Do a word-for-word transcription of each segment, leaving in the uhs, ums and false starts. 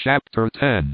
Chapter ten.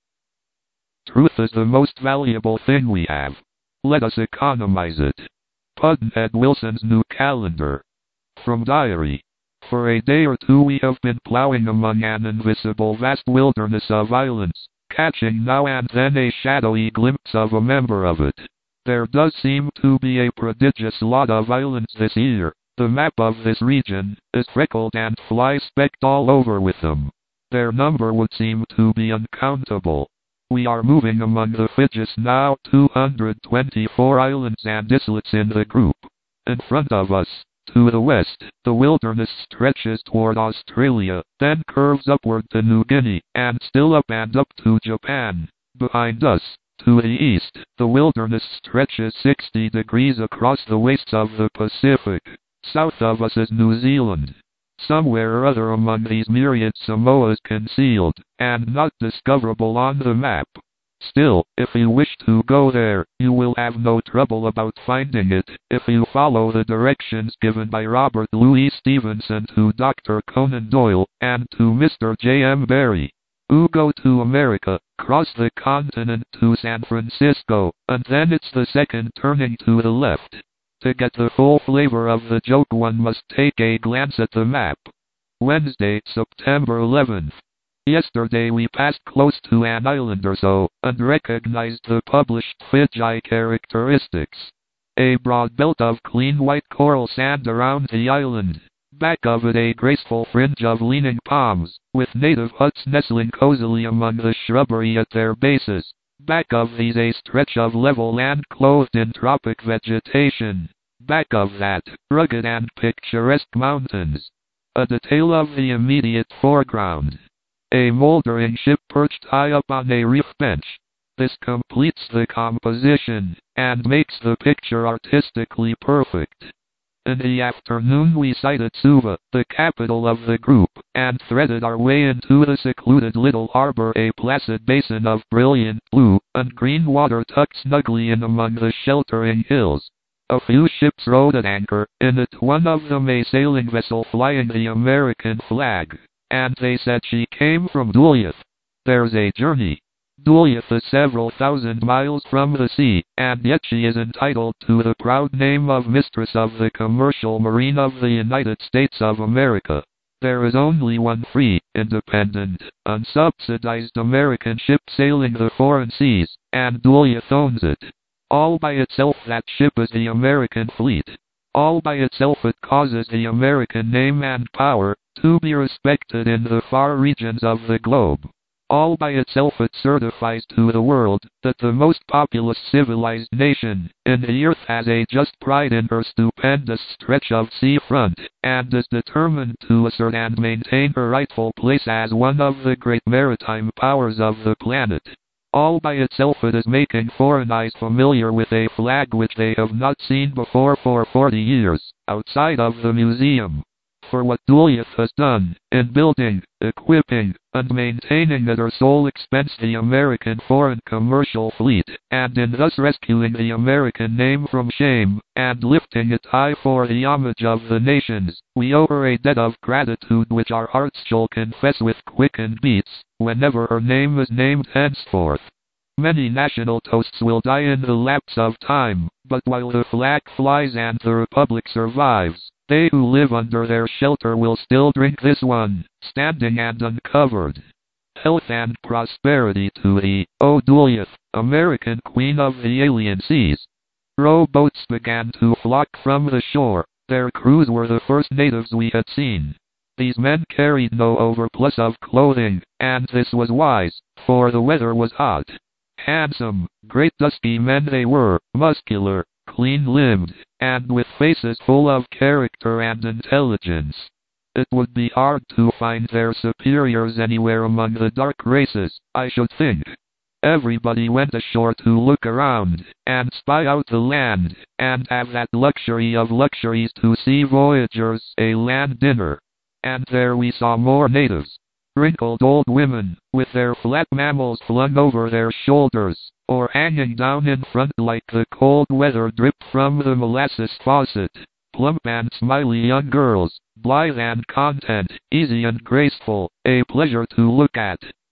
Truth is the most valuable thing we have. Let us economize it. Pudd'nhead Wilson's New Calendar. From Diary. For a day or two we have been plowing among an invisible vast wilderness of islands, catching now and then a shadowy glimpse of a member of it. There does seem to be a prodigious lot of islands this year. The map of this region is freckled and fly-specked all over with them. Their number would seem to be uncountable. We are moving among the Fidjis now, two hundred twenty-four islands and islets in the group. In front of us, to the west, the wilderness stretches toward Australia, then curves upward to New Guinea, and still up and up to Japan. Behind us, to the east, the wilderness stretches sixty degrees across the wastes of the Pacific. South of us is New Zealand. Somewhere or other among these myriad Samoas concealed, and not discoverable on the map. Still, if you wish to go there, you will have no trouble about finding it, if you follow the directions given by Robert Louis Stevenson to Doctor Conan Doyle, and to Mister J M Barrie. You go to America, cross the continent to San Francisco, and then it's the second turning to the left. To get the full flavor of the joke one must take a glance at the map. Wednesday, September eleventh. Yesterday we passed close to an island or so, and recognized the published Fidji characteristics. A broad belt of clean white coral sand around the island. Back of it a graceful fringe of leaning palms, with native huts nestling cozily among the shrubbery at their bases. Back of these a stretch of level land clothed in tropic vegetation. Back of that, rugged and picturesque mountains. A detail of the immediate foreground. A mouldering ship perched high up on a reef bench. This completes the composition, and makes the picture artistically perfect. In the afternoon we sighted Suva, the capital of the group, and threaded our way into the secluded little harbor, a placid basin of brilliant blue and green water tucked snugly in among the sheltering hills. A few ships rode at anchor, in it one of them a sailing vessel flying the American flag, and they said she came from Duluth. There's a journey. Duluth is several thousand miles from the sea, and yet she is entitled to the proud name of Mistress of the Commercial Marine of the United States of America. There is only one free, independent, unsubsidized American ship sailing the foreign seas, and Duluth owns it. All by itself that ship is the American fleet. All by itself it causes the American name and power to be respected in the far regions of the globe. All by itself it certifies to the world that the most populous civilized nation in the earth has a just pride in her stupendous stretch of seafront, and is determined to assert and maintain her rightful place as one of the great maritime powers of the planet. All by itself it is making foreign eyes familiar with a flag which they have not seen before for forty years, outside of the museum. For what Duluth has done, in building, equipping, and maintaining at her sole expense the American foreign commercial fleet, and in thus rescuing the American name from shame, and lifting it high for the homage of the nations, we owe her a debt of gratitude which our hearts shall confess with quickened beats, whenever her name is named henceforth. Many national toasts will die in the lapse of time, but while the flag flies and the Republic survives, they who live under their shelter will still drink this one, standing and uncovered. Health and prosperity to thee, O Duluth, American Queen of the alien seas. Rowboats began to flock from the shore. Their crews were the first natives we had seen. These men carried no overplus of clothing, and this was wise, for the weather was hot. Handsome, great dusky men they were, muscular, clean-limbed, and with faces full of character and intelligence. It would be hard to find their superiors anywhere among the dark races, I should think. Everybody went ashore to look around, and spy out the land, and have that luxury of luxuries to see voyagers a land dinner. And there we saw more natives. Wrinkled old women, with their flat mammals flung over their shoulders, or hanging down in front like the cold weather drip from the molasses faucet. Plump and smiley young girls, blithe and content, easy and graceful, a pleasure to look at.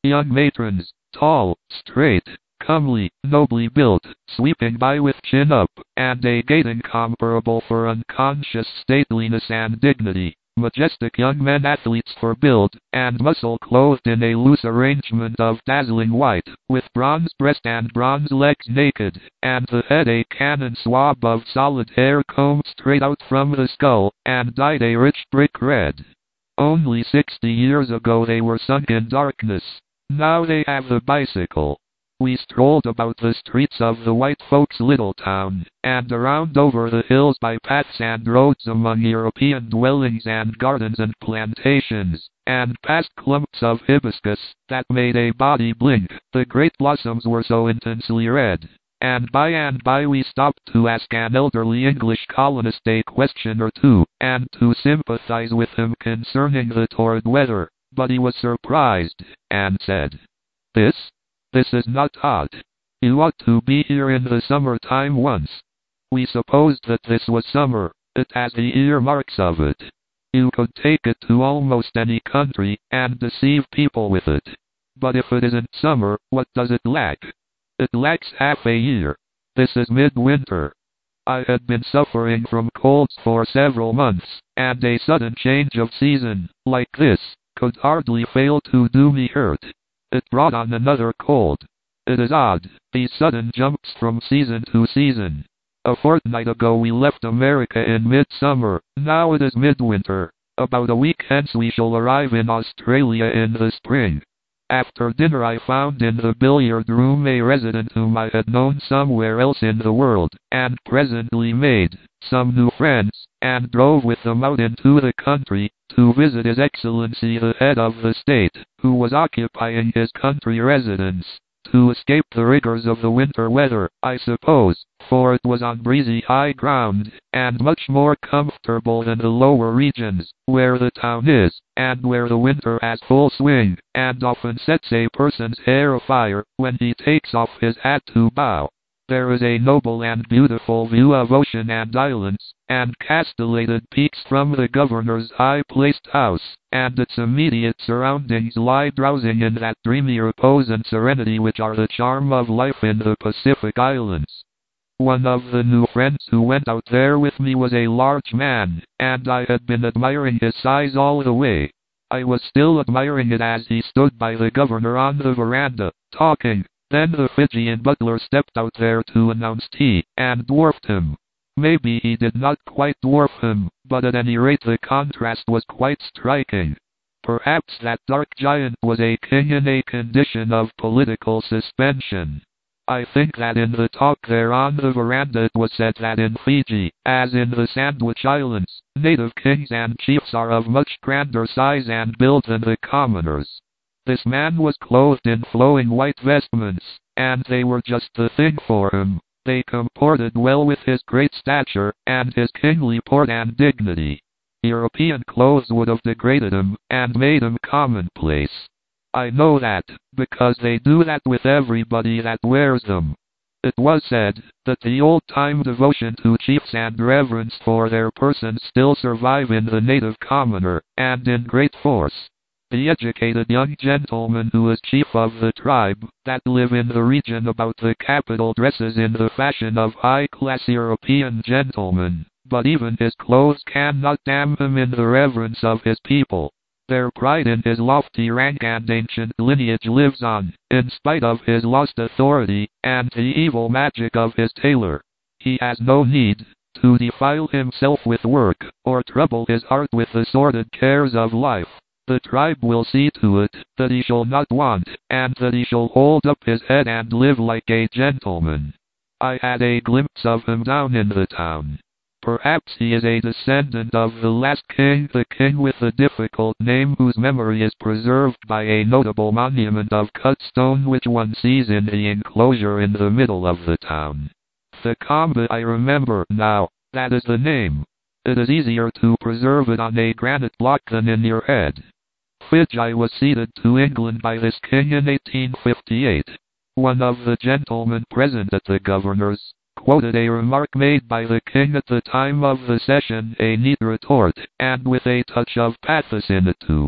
Young matrons, tall, straight, comely, nobly built, sweeping by with chin up, and a gait incomparable for unconscious stateliness and dignity. Majestic young men athletes for build and muscle, clothed in a loose arrangement of dazzling white, with bronze breast and bronze legs naked, and the head a cannon swab of solid hair combed straight out from the skull, and dyed a rich brick red. Only sixty years ago they were sunk in darkness. Now they have the bicycle. We strolled about the streets of the white folks' little town, and around over the hills by paths and roads among European dwellings and gardens and plantations, and past clumps of hibiscus that made a body blink. The great blossoms were so intensely red. And by and by we stopped to ask an elderly English colonist a question or two, and to sympathize with him concerning the torrid weather. But he was surprised, and said, This? This is not hot. You ought to be here in the summer time once. We supposed that this was summer. It has the earmarks of it. You could take it to almost any country, and deceive people with it. But if it isn't summer, what does it lack? It lacks half a year. This is midwinter. I had been suffering from colds for several months, and a sudden change of season, like this, could hardly fail to do me hurt. It brought on another cold. It is odd, these sudden jumps from season to season. A fortnight ago we left America in midsummer, now it is midwinter. About a week hence we shall arrive in Australia in the spring. After dinner I found in the billiard room a resident whom I had known somewhere else in the world, and presently made some new friends, and drove with them out into the country, to visit His Excellency the head of the state, who was occupying his country residence, to escape the rigors of the winter weather, I suppose, for it was on breezy high ground, and much more comfortable than the lower regions, where the town is, and where the winter has full swing, and often sets a person's hair afire, when he takes off his hat to bow. There is a noble and beautiful view of ocean and islands, and castellated peaks from the governor's high-placed house, and its immediate surroundings lie drowsing in that dreamy repose and serenity which are the charm of life in the Pacific Islands. One of the new friends who went out there with me was a large man, and I had been admiring his size all the way. I was still admiring it as he stood by the governor on the veranda, talking. Then the Fijian butler stepped out there to announce tea, and dwarfed him. Maybe he did not quite dwarf him, but at any rate the contrast was quite striking. Perhaps that dark giant was a king in a condition of political suspension. I think that in the talk there on the veranda it was said that in Fiji, as in the Sandwich Islands, native kings and chiefs are of much grander size and build than the commoners. This man was clothed in flowing white vestments, and they were just the thing for him. They comported well with his great stature, and his kingly port and dignity. European clothes would have degraded him, and made him commonplace. I know that, because they do that with everybody that wears them. It was said, that the old-time devotion to chiefs and reverence for their persons still survive in the native commoner, and in great force. The educated young gentleman who is chief of the tribe, that live in the region about the capital dresses in the fashion of high-class European gentlemen, but even his clothes cannot damn him in the reverence of his people. Their pride in his lofty rank and ancient lineage lives on, in spite of his lost authority, and the evil magic of his tailor. He has no need to defile himself with work, or trouble his heart with the sordid cares of life. The tribe will see to it that he shall not want, and that he shall hold up his head and live like a gentleman. I had a glimpse of him down in the town. Perhaps he is a descendant of the last king, the king with the difficult name whose memory is preserved by a notable monument of cut stone which one sees in the enclosure in the middle of the town. Thakamba, I remember now, that is the name. It is easier to preserve it on a granite block than in your head. Fiji was ceded to England by this king in eighteen fifty-eight. One of the gentlemen present at the governor's quoted a remark made by the king at the time of the session, a neat retort, and with a touch of pathos in it too.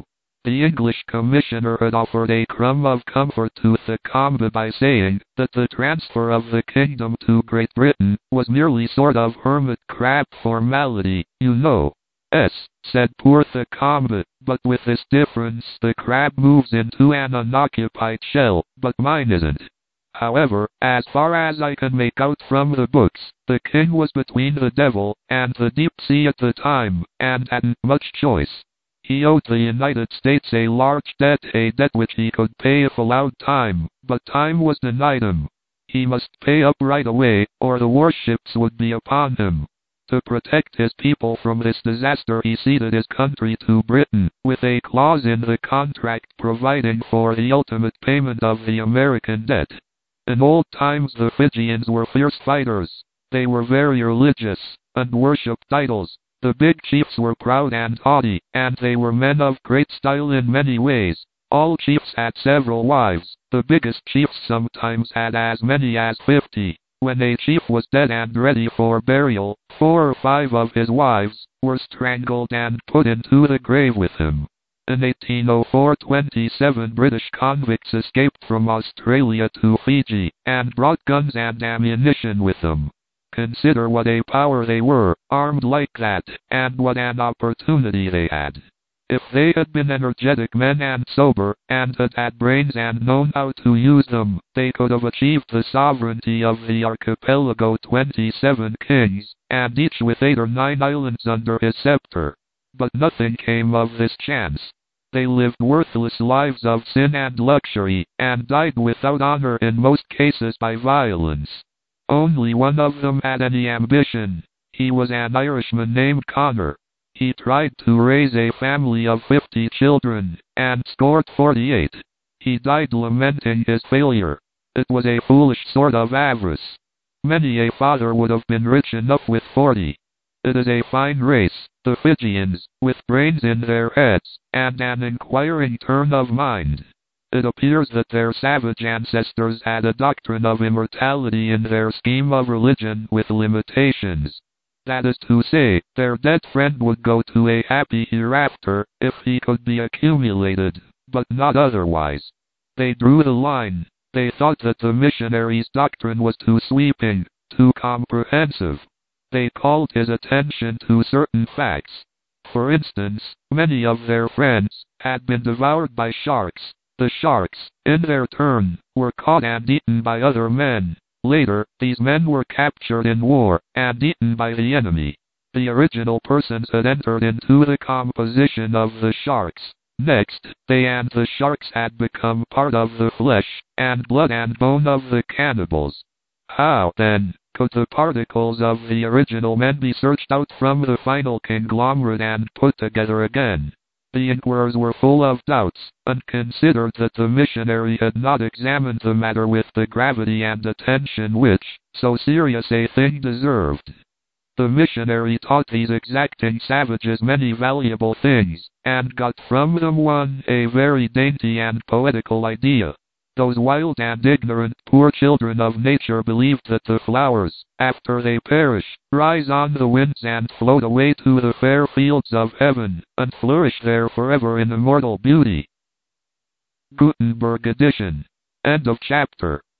The English commissioner had offered a crumb of comfort to Thacombe by saying that the transfer of the kingdom to Great Britain was merely sort of hermit crab formality, you know. "Yes," said poor Thacombe, "but with this difference, the crab moves into an unoccupied shell, but mine isn't." However, as far as I can make out from the books, the king was between the devil and the deep sea at the time, and hadn't much choice. He owed the United States a large debt, a debt which he could pay if allowed time, but time was denied him. He must pay up right away, or the warships would be upon him. To protect his people from this disaster, he ceded his country to Britain, with a clause in the contract providing for the ultimate payment of the American debt. In old times the Fijians were fierce fighters. They were very religious, and worshipped idols. The big chiefs were proud and haughty, and they were men of great style in many ways. All chiefs had several wives. The biggest chiefs sometimes had as many as fifty. When a chief was dead and ready for burial, four or five of his wives were strangled and put into the grave with him. In eighteen oh four, twenty-seven British convicts escaped from Australia to Fiji, and brought guns and ammunition with them. Consider what a power they were, armed like that, and what an opportunity they had. If they had been energetic men and sober, and had had brains and known how to use them, they could have achieved the sovereignty of the archipelago, twenty-seven kings, and each with eight or nine islands under his scepter. But nothing came of this chance. They lived worthless lives of sin and luxury, and died without honor, in most cases by violence. Only one of them had any ambition. He was an Irishman named Connor. He tried to raise a family of fifty children, and scored forty-eight. He died lamenting his failure. It was a foolish sort of avarice. Many a father would have been rich enough with forty. It is a fine race, the Fijians, with brains in their heads, and an inquiring turn of mind. It appears that their savage ancestors had a doctrine of immortality in their scheme of religion with limitations. That is to say, their dead friend would go to a happy hereafter, if he could be accumulated, but not otherwise. They drew the line. They thought that the missionaries' doctrine was too sweeping, too comprehensive. They called his attention to certain facts. For instance, many of their friends had been devoured by sharks. The sharks, in their turn, were caught and eaten by other men. Later, these men were captured in war, and eaten by the enemy. The original persons had entered into the composition of the sharks. Next, they and the sharks had become part of the flesh, and blood and bone of the cannibals. How, then, could the particles of the original men be searched out from the final conglomerate and put together again? The inquirers were full of doubts, and considered that the missionary had not examined the matter with the gravity and attention which so serious a thing deserved. The missionary taught these exacting savages many valuable things, and got from them one, a very dainty and poetical idea. Those wild and ignorant poor children of nature believed that the flowers, after they perish, rise on the winds and float away to the fair fields of heaven, and flourish there forever in immortal beauty. Gutenberg edition. End of chapter.